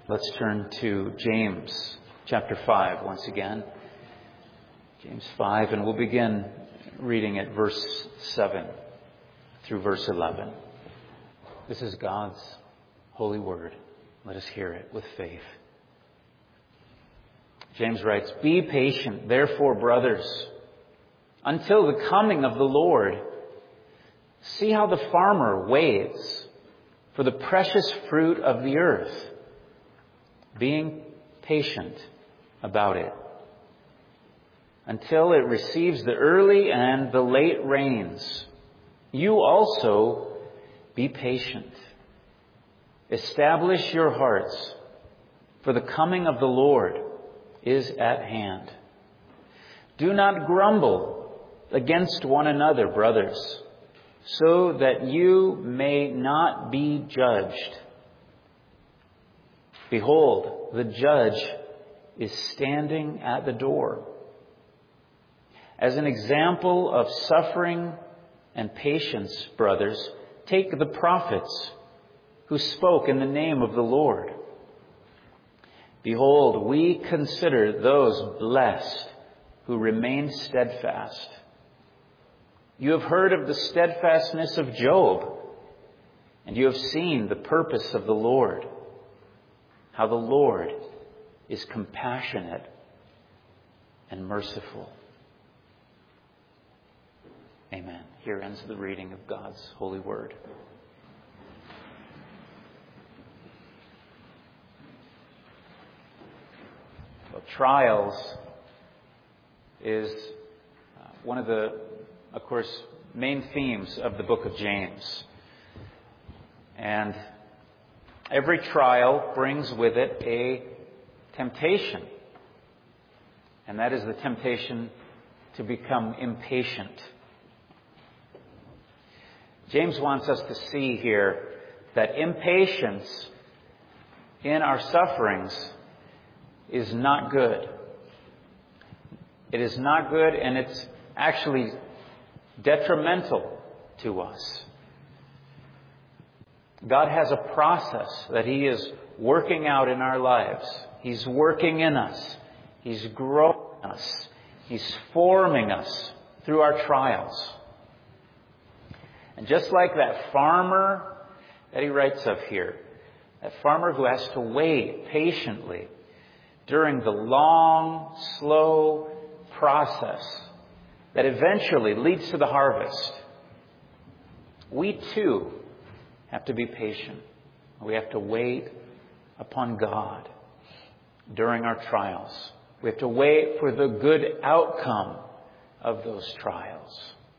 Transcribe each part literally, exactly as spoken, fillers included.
Let's turn to James chapter five once again. James five, and we'll begin reading at verse seven through verse eleven. This is God's holy word. Let us hear it with faith. James writes, "Be patient, therefore, brothers, until the coming of the Lord. See how the farmer waits for the precious fruit of the earth, being patient about it, until it receives the early and the late rains. You also be patient. Establish your hearts, for the coming of the Lord is at hand. Do not grumble against one another, brothers, so that you may not be judged. Behold, the judge is standing at the door. As an example of suffering and patience, brothers, take the prophets who spoke in the name of the Lord. Behold, we consider those blessed who remain steadfast. You have heard of the steadfastness of Job, and you have seen the purpose of the Lord, how the Lord is compassionate and merciful." Amen. Here ends the reading of God's holy word. Well, trials is uh, one of the, of course, main themes of the book of James. And every trial brings with it a temptation. And that is the temptation to become impatient. James wants us to see here that impatience in our sufferings is not good. It is not good, and it's actually detrimental to us. God has a process that He is working out in our lives. He's working in us. He's growing us. He's forming us through our trials. And just like that farmer that he writes of here, that farmer who has to wait patiently during the long, slow process that eventually leads to the harvest, we too have to be patient. We have to wait upon God during our trials. We have to wait for the good outcome of those trials.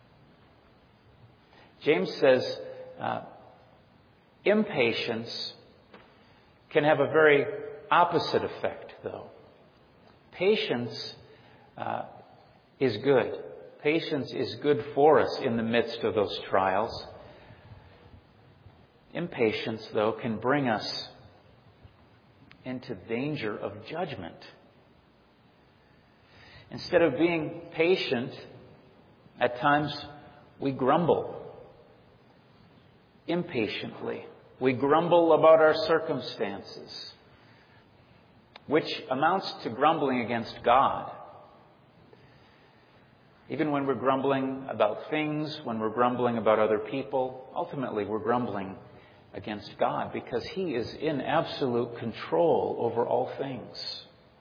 James says uh, impatience can have a very opposite effect, though. Patience uh, is good. Patience is good for us in the midst of those trials. Impatience, though, can bring us into danger of judgment. Instead of being patient, at times we grumble impatiently. We grumble about our circumstances, which amounts to grumbling against God. Even when we're grumbling about things, when we're grumbling about other people, ultimately we're grumbling against God because He is in absolute control over all things.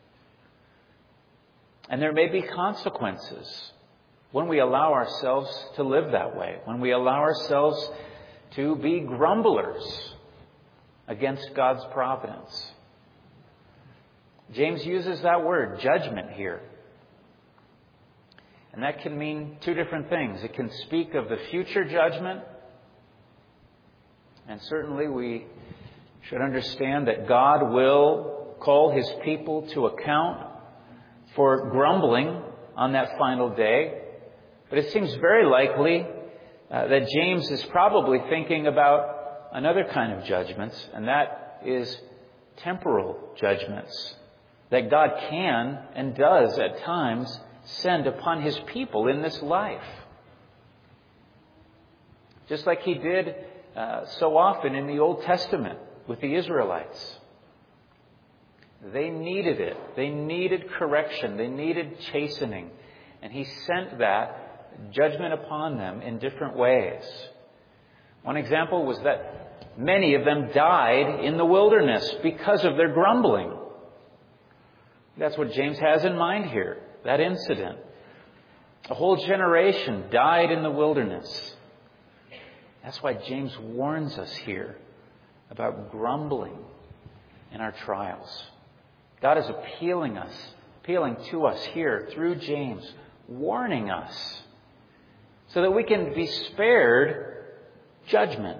And there may be consequences when we allow ourselves to live that way, when we allow ourselves to be grumblers against God's providence. James uses that word, judgment, here. And that can mean two different things. It can speak of the future judgment. And certainly we should understand that God will call His people to account for grumbling on that final day. But it seems very likely uh, that James is probably thinking about another kind of judgments, and that is temporal judgments that God can and does at times send upon His people in this life. Just like He did uh, so often in the Old Testament with the Israelites. They needed it. They needed correction. They needed chastening. And He sent that judgment upon them in different ways. One example was that many of them died in the wilderness because of their grumbling. That's what James has in mind here, that incident. A whole generation died in the wilderness. That's why James warns us here about grumbling in our trials. God is appealing us, appealing to us here through James, warning us so that we can be spared judgment.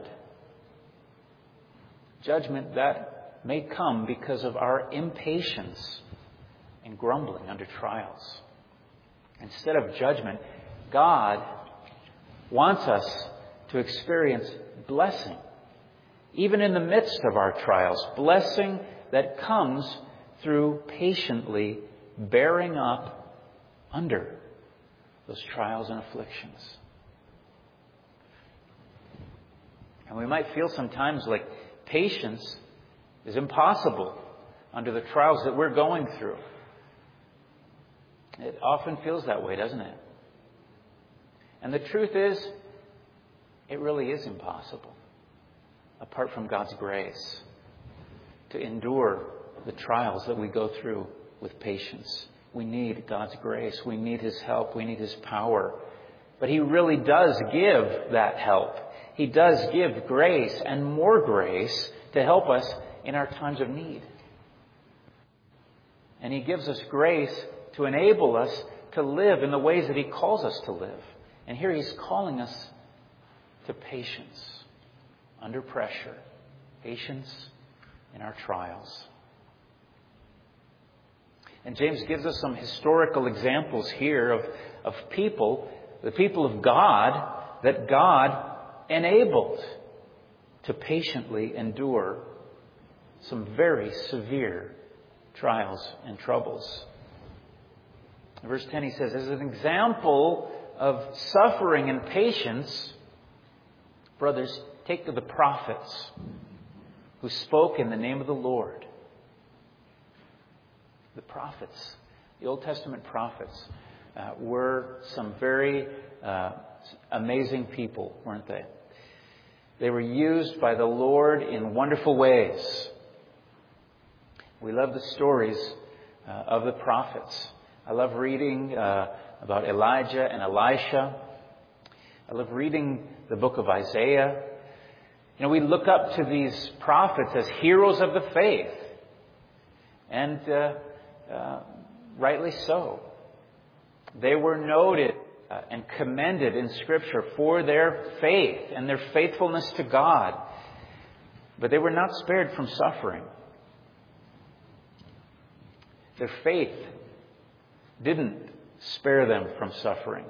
Judgment that may come because of our impatience and grumbling under trials. Instead of judgment, God wants us to experience blessing, even in the midst of our trials. Blessing that comes through patiently bearing up under those trials and afflictions. And we might feel sometimes like patience is impossible under the trials that we're going through. It often feels that way, doesn't it? And the truth is, it really is impossible, apart from God's grace, to endure the trials that we go through with patience. We need God's grace. We need His help. We need His power. But He really does give that help. He does give grace and more grace to help us in our times of need. And He gives us grace to enable us to live in the ways that He calls us to live. And here He's calling us to patience under pressure, patience in our trials. And James gives us some historical examples here of, of people, the people of God, that God enabled to patiently endure some very severe trials and troubles. In verse ten he says, as an example of suffering and patience, brothers, take to the prophets who spoke in the name of the Lord. The prophets, the Old Testament prophets, uh, were some very uh, amazing people, weren't they? They were used by the Lord in wonderful ways. We love the stories uh, of the prophets. I love reading uh, about Elijah and Elisha. I love reading the book of Isaiah. You know, we look up to these prophets as heroes of the faith. And uh, uh, rightly so. They were noted uh, and commended in Scripture for their faith and their faithfulness to God. But they were not spared from suffering. Their faith didn't spare them from suffering.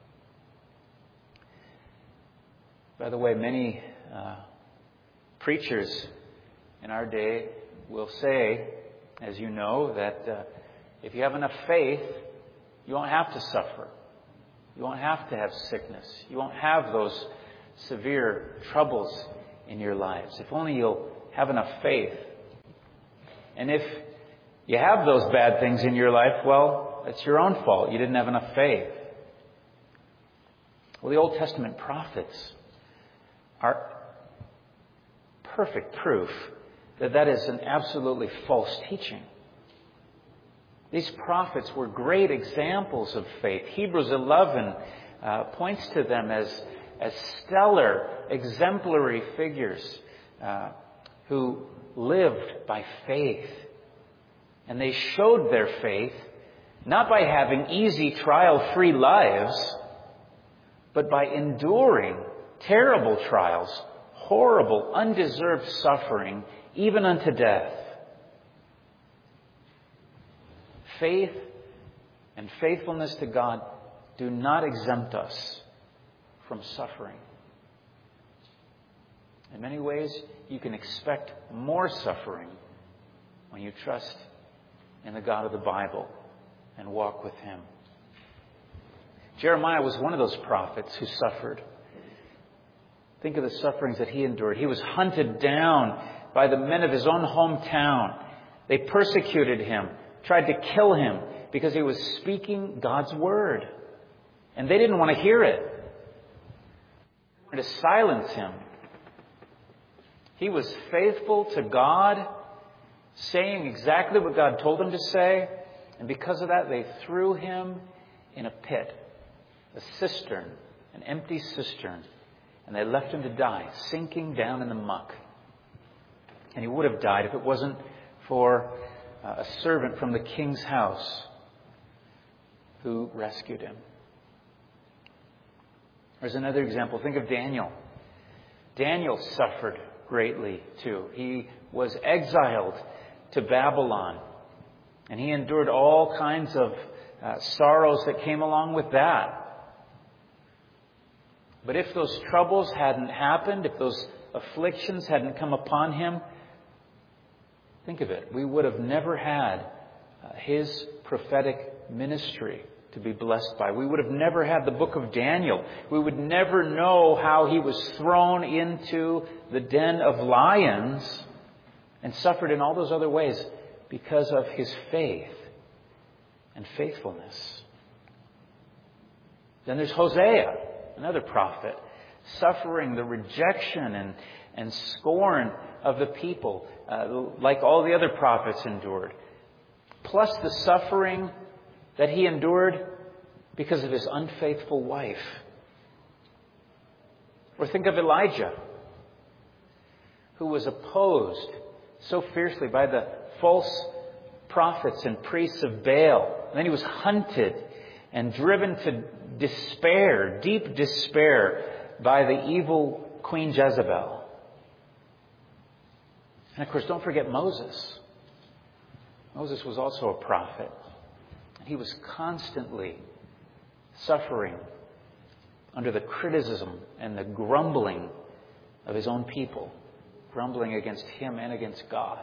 By the way, many uh, preachers in our day will say, as you know, that uh, if you have enough faith, you won't have to suffer. You won't have to have sickness. You won't have those severe troubles in your lives. If only you'll have enough faith. And if you have those bad things in your life, well, it's your own fault. You didn't have enough faith. Well, the Old Testament prophets are perfect proof that that is an absolutely false teaching. These prophets were great examples of faith. Hebrews eleven uh, points to them as, as stellar, exemplary figures uh, who lived by faith. And they showed their faith not by having easy, trial-free lives, but by enduring terrible trials, horrible, undeserved suffering, even unto death. Faith and faithfulness to God do not exempt us from suffering. In many ways, you can expect more suffering when you trust in the God of the Bible and walk with Him. Jeremiah was one of those prophets who suffered. Think of the sufferings that he endured. He was hunted down by the men of his own hometown. They persecuted him, tried to kill him because he was speaking God's word. And they didn't want to hear it. They wanted to silence him. He was faithful to God, saying exactly what God told him to say. And because of that, they threw him in a pit, a cistern, an empty cistern. And they left him to die, sinking down in the muck. And he would have died if it wasn't for a servant from the king's house who rescued him. There's another example. Think of Daniel. Daniel suffered greatly too. He was exiled to Babylon. And he endured all kinds of uh, sorrows that came along with that. But if those troubles hadn't happened, if those afflictions hadn't come upon him, think of it. We would have never had uh, his prophetic ministry to be blessed by. We would have never had the book of Daniel. We would never know how he was thrown into the den of lions and suffered in all those other ways because of his faith and faithfulness. Then there's Hosea, another prophet, suffering the rejection and, and scorn of the people, uh, like all the other prophets endured. Plus the suffering that he endured because of his unfaithful wife. Or think of Elijah, who was opposed so fiercely by the false prophets and priests of Baal. And then he was hunted and driven to despair, deep despair, by the evil Queen Jezebel. And of course, don't forget Moses. Moses was also a prophet. He was constantly suffering under the criticism and the grumbling of his own people, grumbling against him and against God.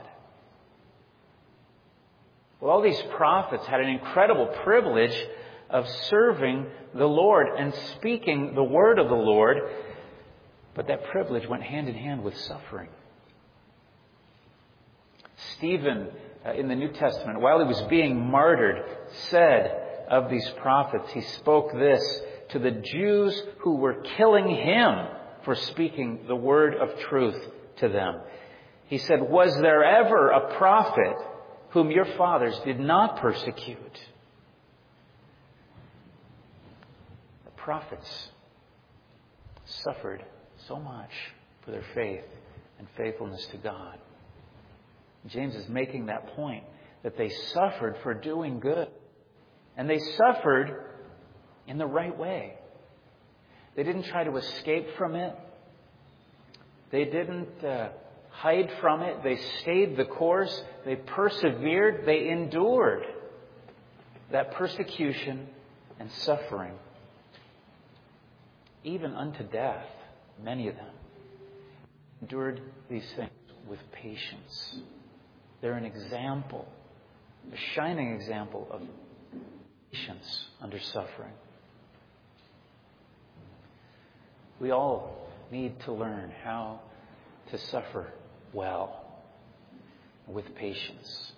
Well, all these prophets had an incredible privilege of serving the Lord and speaking the word of the Lord, but that privilege went hand in hand with suffering. Stephen, uh, in the New Testament, while he was being martyred, said of these prophets, he spoke this to the Jews who were killing him for speaking the word of truth to them. He said, "Was there ever a prophet whom your fathers did not persecute?" The prophets suffered so much for their faith and faithfulness to God. James is making that point, that they suffered for doing good. And they suffered in the right way. They didn't try to escape from it. They didn't uh, hide from it. They stayed the course. They persevered. They endured that persecution and suffering. Even unto death, many of them endured these things with patience. They're an example, a shining example of patience under suffering. We all need to learn how to suffer well, with patience.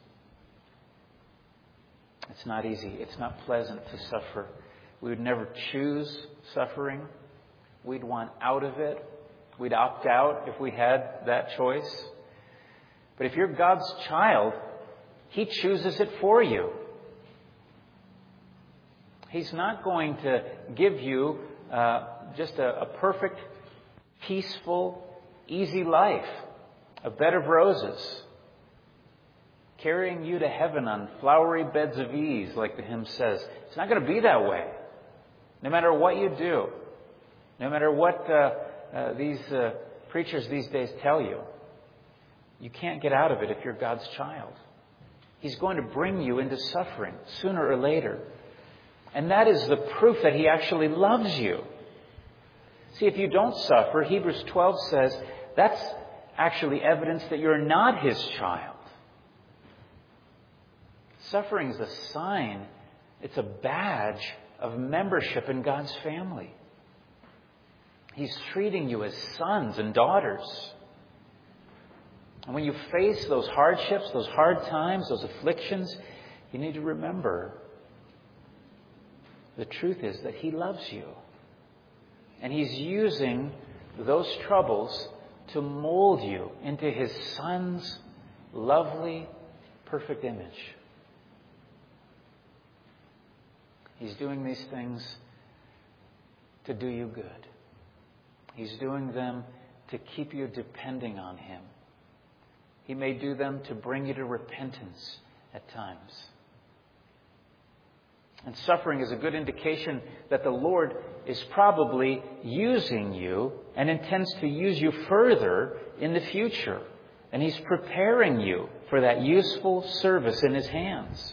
It's not easy. It's not pleasant to suffer. We would never choose suffering. We'd want out of it. We'd opt out if we had that choice. But if you're God's child, He chooses it for you. He's not going to give you uh, just a, a perfect, peaceful, easy life, a bed of roses, carrying you to heaven on flowery beds of ease, like the hymn says. It's not going to be that way. No matter what you do, no matter what uh, uh, these uh, preachers these days tell you, you can't get out of it if you're God's child. He's going to bring you into suffering sooner or later. And that is the proof that He actually loves you. See, if you don't suffer, Hebrews twelve says, that's actually evidence that you're not His child. Suffering is a sign, it's a badge of membership in God's family. He's treating you as sons and daughters. And when you face those hardships, those hard times, those afflictions, you need to remember the truth is that He loves you. And He's using those troubles to mold you into His Son's lovely, perfect image. He's doing these things to do you good. He's doing them to keep you depending on Him. He may do them to bring you to repentance at times. And suffering is a good indication that the Lord is probably using you and intends to use you further in the future. And He's preparing you for that useful service in His hands.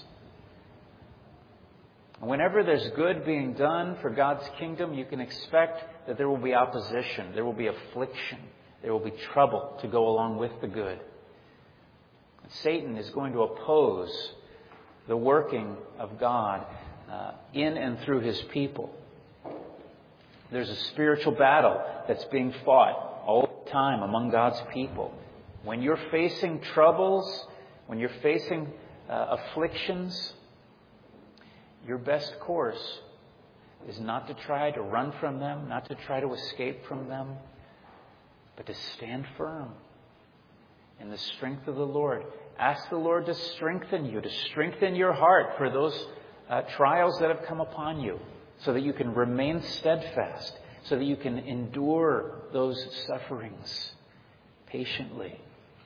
Whenever there's good being done for God's kingdom, you can expect that there will be opposition, there will be affliction, there will be trouble to go along with the good. And Satan is going to oppose the working of God uh, in and through His people. There's a spiritual battle that's being fought all the time among God's people. When you're facing troubles, when you're facing uh, afflictions, your best course is not to try to run from them, not to try to escape from them, but to stand firm in the strength of the Lord. Ask the Lord to strengthen you, to strengthen your heart for those uh, trials that have come upon you, so that you can remain steadfast, so that you can endure those sufferings patiently.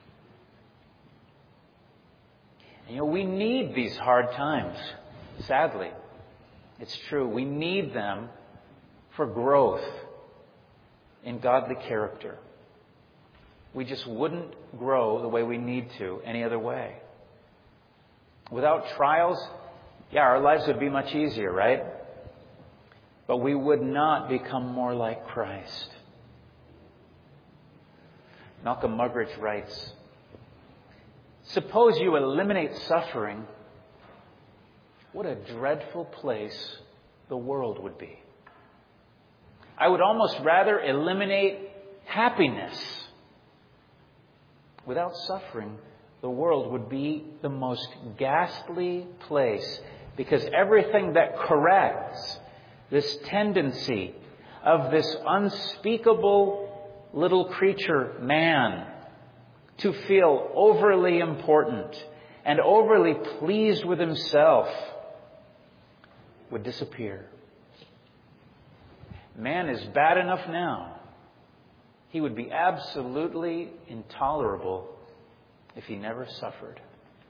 And, you know, we need these hard times. Sadly, it's true. We need them for growth in godly character. We just wouldn't grow the way we need to any other way. Without trials, yeah, our lives would be much easier, right? But we would not become more like Christ. Malcolm Muggeridge writes, "Suppose you eliminate suffering, what a dreadful place the world would be. I would almost rather eliminate happiness. Without suffering, the world would be the most ghastly place, because everything that corrects this tendency of this unspeakable little creature, man, to feel overly important and overly pleased with himself would disappear. Man is bad enough now. He would be absolutely intolerable if he never suffered."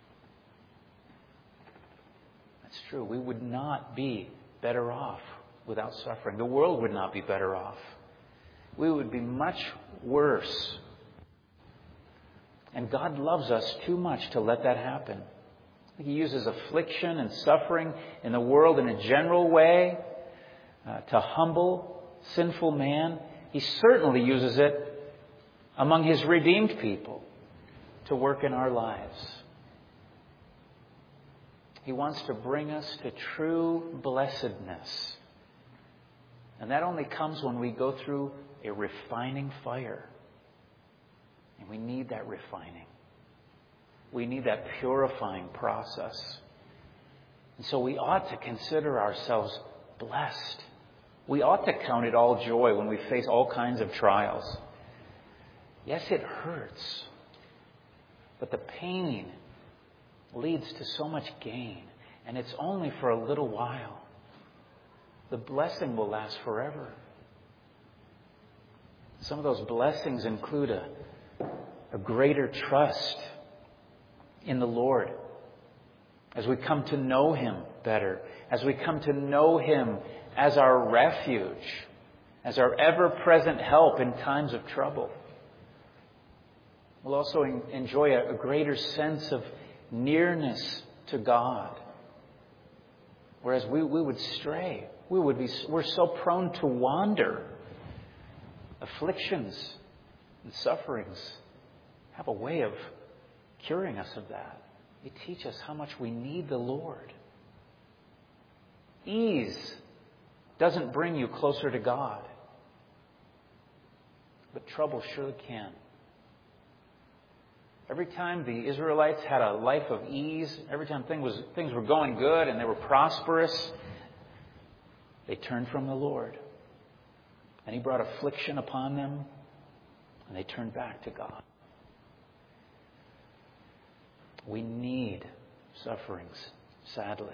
That's true. We would not be better off without suffering. The world would not be better off. We would be much worse. And God loves us too much to let that happen. He uses affliction and suffering in the world in a general way uh, to humble sinful man. He certainly uses it among His redeemed people to work in our lives. He wants to bring us to true blessedness. And that only comes when we go through a refining fire. And we need that refining. We need that purifying process. And so we ought to consider ourselves blessed. We ought to count it all joy when we face all kinds of trials. Yes, it hurts. But the pain leads to so much gain. And it's only for a little while. The blessing will last forever. Some of those blessings include a, a greater trust in the Lord as we come to know Him better, as we come to know Him as our refuge, as our ever-present help in times of trouble. We'll also enjoy a greater sense of nearness to God. Whereas we, we would stray. We would be, we're so prone to wander. Afflictions and sufferings have a way of curing us of that. They teach us how much we need the Lord. Ease doesn't bring you closer to God, but trouble surely can. Every time the Israelites had a life of ease, every time thing was, things were going good and they were prosperous, they turned from the Lord. And He brought affliction upon them, and they turned back to God. We need sufferings, sadly.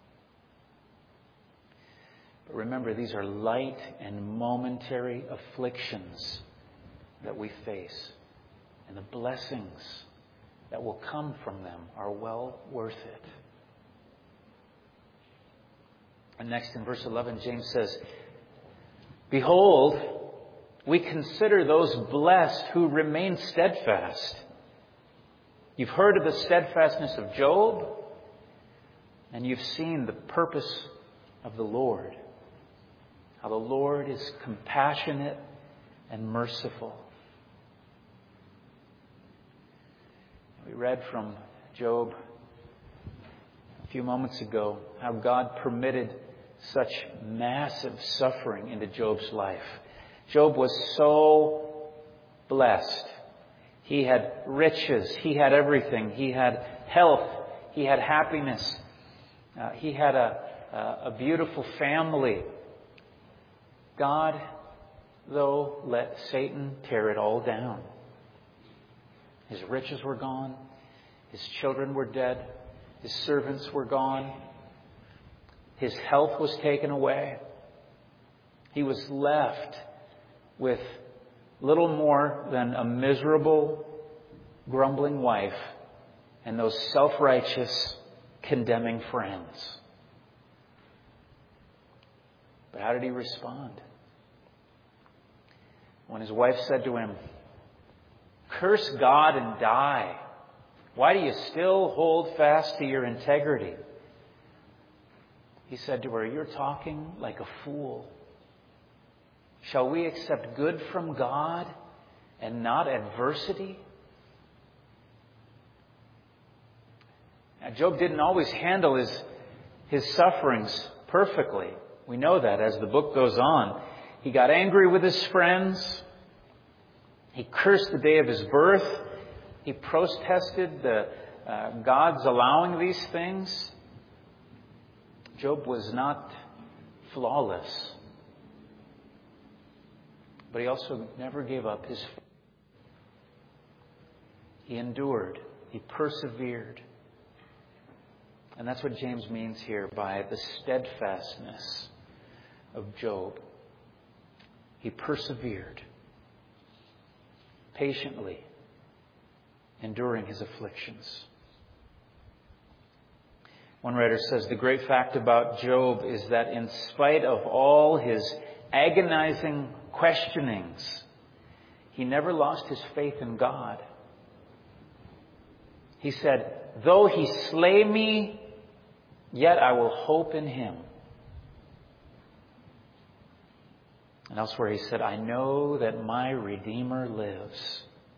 But remember, these are light and momentary afflictions that we face. And the blessings that will come from them are well worth it. And next in verse eleven, James says, "Behold, we consider those blessed who remain steadfast." You've heard of the steadfastness of Job, and you've seen the purpose of the Lord. How the Lord is compassionate and merciful. We read from Job a few moments ago how God permitted such massive suffering into Job's life. Job was so blessed. He had riches. He had everything. He had health. He had happiness. Uh, he had a, a, a beautiful family. God, though, let Satan tear it all down. His riches were gone. His children were dead. His servants were gone. His health was taken away. He was left with little more than a miserable, grumbling wife and those self-righteous, condemning friends. But how did he respond? When his wife said to him, "Curse God and die. Why do you still hold fast to your integrity?" He said to her, "You're talking like a fool. Shall we accept good from God and not adversity?" Now, Job didn't always handle his, his sufferings perfectly. We know that as the book goes on. He got angry with his friends. He cursed the day of his birth. He protested the uh, God's allowing these things. Job was not flawless. But he also never gave up his faith. He endured. He persevered. And that's what James means here by the steadfastness of Job. He persevered patiently, enduring his afflictions. One writer says the great fact about Job is that in spite of all his agonizing questionings, he never lost his faith in God. He said, "Though he slay me, yet I will hope in him." And elsewhere he said, "I know that my Redeemer lives."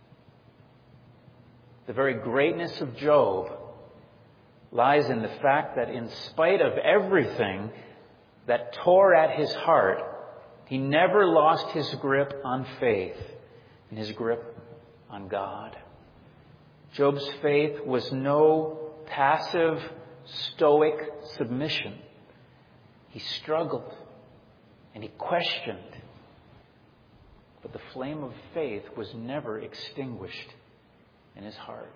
The very greatness of Job lies in the fact that in spite of everything that tore at his heart, he never lost his grip on faith and his grip on God. Job's faith was no passive, stoic submission. He struggled and he questioned. But the flame of faith was never extinguished in his heart.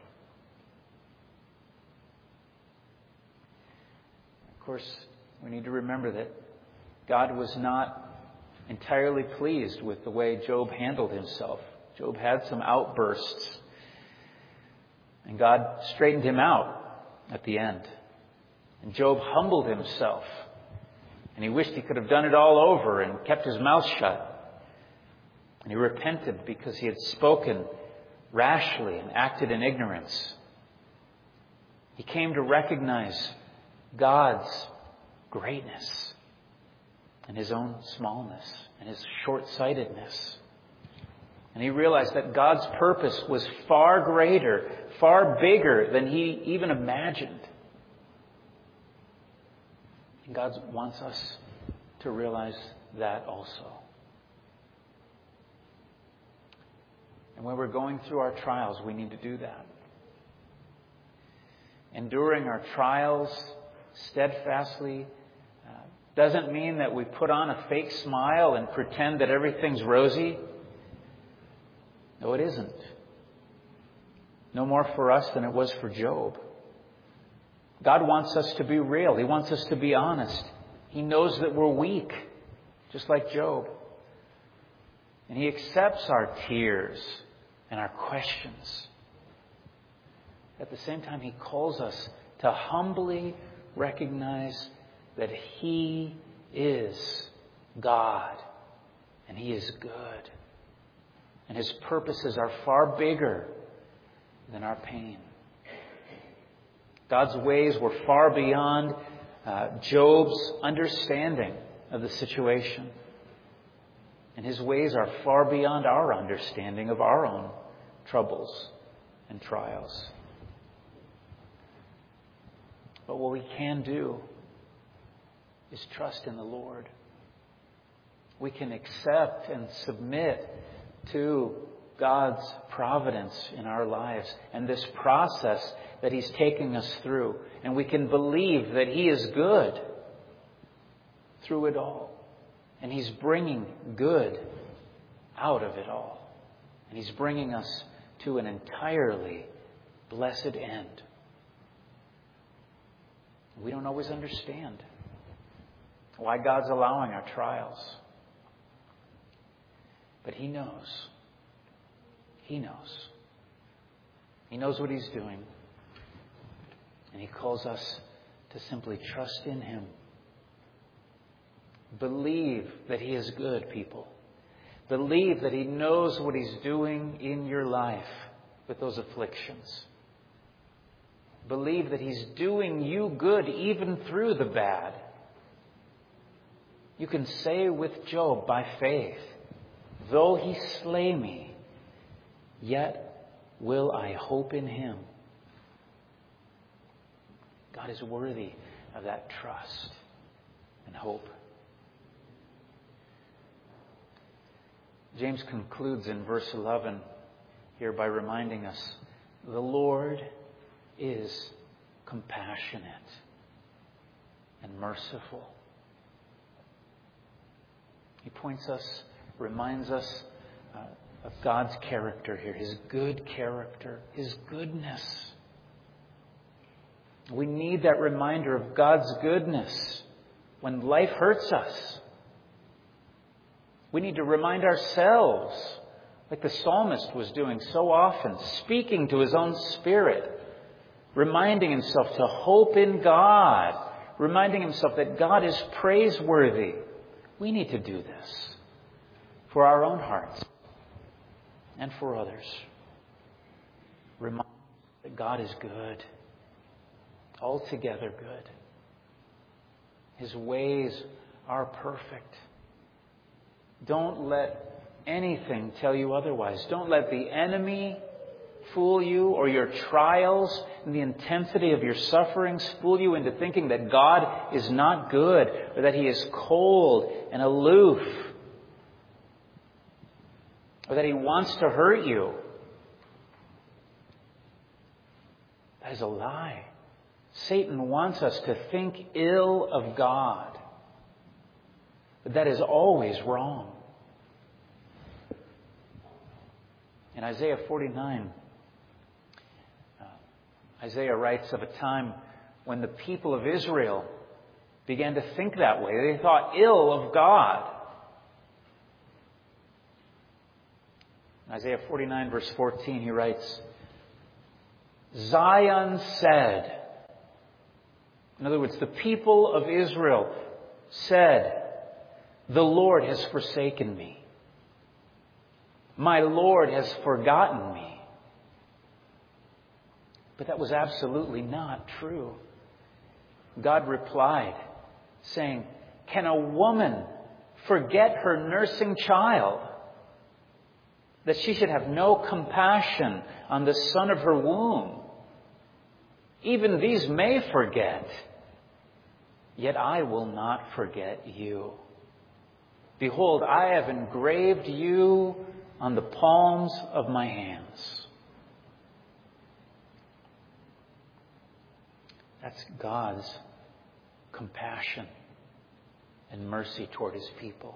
Of course, we need to remember that God was not entirely pleased with the way Job handled himself. Job had some outbursts. And God straightened him out at the end. And Job humbled himself. And he wished he could have done it all over and kept his mouth shut. And he repented because he had spoken rashly and acted in ignorance. He came to recognize God's greatness and his own smallness and his short-sightedness. And he realized that God's purpose was far greater, far bigger than he even imagined. And God wants us to realize that also. And when we're going through our trials, we need to do that. enduring our trials steadfastly uh, doesn't mean that we put on a fake smile and pretend that everything's rosy. No, it isn't. No more for us than it was for Job. God wants us to be real. He wants us to be honest. He knows that we're weak, just like Job. And He accepts our tears and our questions. At the same time, He calls us to humbly recognize that He is God and He is good. And His purposes are far bigger than our pain. God's ways were far beyond uh, Job's understanding of the situation. And His ways are far beyond our understanding of our own troubles and trials. But what we can do is trust in the Lord. We can accept and submit to God's providence in our lives and this process that He's taking us through. And we can believe that He is good through it all. And He's bringing good out of it all. And He's bringing us to an entirely blessed end. We don't always understand why God's allowing our trials. But He knows. He knows. He knows what He's doing. And He calls us to simply trust in Him. Believe that He is good, people. Believe that He knows what He's doing in your life with those afflictions. Believe that He's doing you good even through the bad. You can say with Job by faith, though He slay me, yet will I hope in Him. God is worthy of that trust and hope. James concludes in verse eleven here by reminding us, the Lord is compassionate and merciful. He points us, reminds us uh, of God's character here, His good character, His goodness. We need that reminder of God's goodness when life hurts us. We need to remind ourselves, like the psalmist was doing so often, speaking to his own spirit, reminding himself to hope in God, reminding himself that God is praiseworthy. We need to do this for our own hearts and for others. Remind that God is good, altogether good. His ways are perfect. Don't let anything tell you otherwise. Don't let the enemy fool you, or your trials and the intensity of your sufferings fool you into thinking that God is not good, or that He is cold and aloof, or that He wants to hurt you. That is a lie. Satan wants us to think ill of God. But that is always wrong. In Isaiah forty-nine, uh, Isaiah writes of a time when the people of Israel began to think that way. They thought ill of God. In Isaiah forty-nine, verse fourteen, he writes, Zion said, in other words, the people of Israel said, the Lord has forsaken me. My Lord has forgotten me. But that was absolutely not true. God replied, saying, can a woman forget her nursing child, that she should have no compassion on the son of her womb? Even these may forget, yet I will not forget you. Behold, I have engraved you on the palms of my hands. That's God's compassion and mercy toward His people.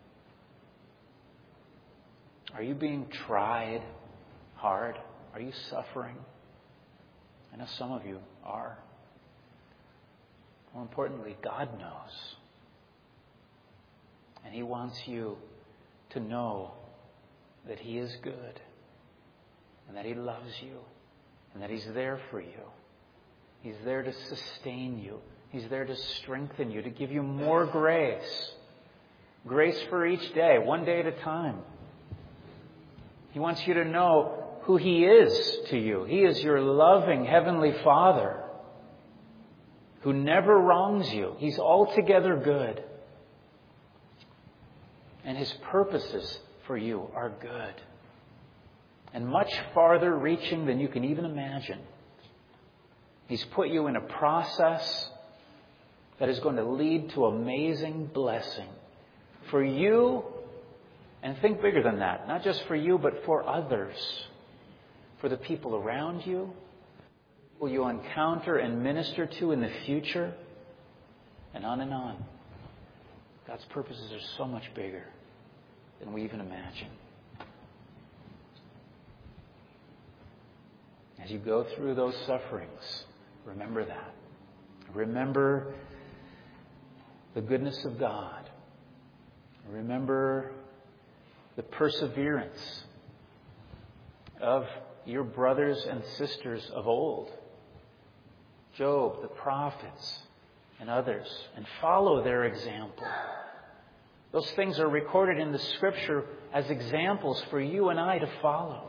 Are you being tried hard? Are you suffering? I know some of you are. More importantly, God knows. And He wants you to know that He is good and that He loves you and that He's there for you. He's there to sustain you. He's there to strengthen you, to give you more grace. Grace for each day, one day at a time. He wants you to know who He is to you. He is your loving Heavenly Father who never wrongs you. He's altogether good. And His purposes for you are good and much farther reaching than you can even imagine. He's put you in a process that is going to lead to amazing blessing for you, and think bigger than that. Not just for you, but for others. For the people around you, who you encounter and minister to in the future, and on and on. God's purposes are so much bigger than we even imagine. As you go through those sufferings, remember that. Remember the goodness of God. Remember the perseverance of your brothers and sisters of old. Job, the prophets, and others. And follow their example. Those things are recorded in the Scripture as examples for you and I to follow.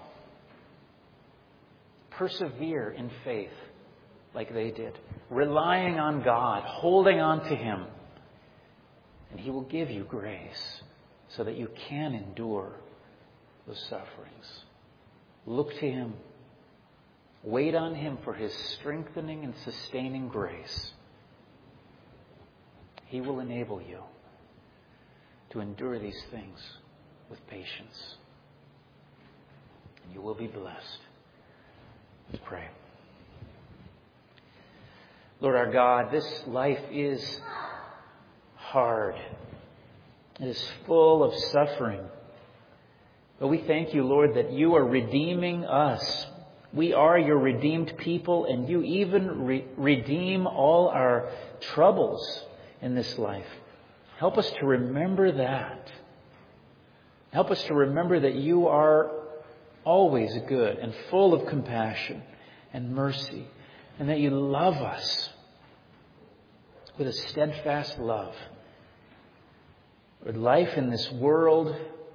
Persevere in faith like they did. Relying on God, holding on to Him. And He will give you grace so that you can endure those sufferings. Look to Him. Wait on Him for His strengthening and sustaining grace. He will enable you to endure these things with patience. And you will be blessed. Let's pray. Lord our God, this life is hard. It is full of suffering. But we thank you, Lord, that you are redeeming us. We are your redeemed people, and you even re- redeem all our troubles in this life. Help us to remember that. Help us to remember that you are always good and full of compassion and mercy, and that you love us with a steadfast love. Lord, life in this world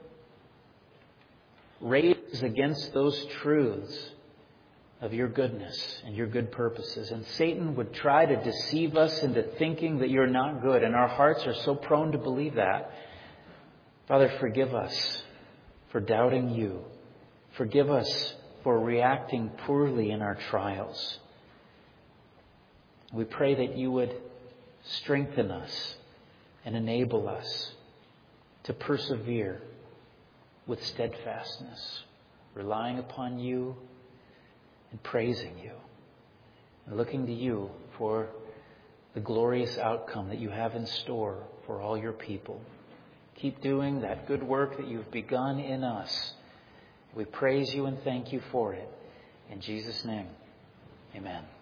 rages against those truths of your goodness and your good purposes. And Satan would try to deceive us into thinking that you're not good. And our hearts are so prone to believe that. Father, forgive us for doubting you. Forgive us for reacting poorly in our trials. We pray that you would strengthen us and enable us to persevere with steadfastness, relying upon you and praising you, and looking to you for the glorious outcome that you have in store for all your people. Keep doing that good work that you've begun in us. We praise you and thank you for it. In Jesus' name, amen.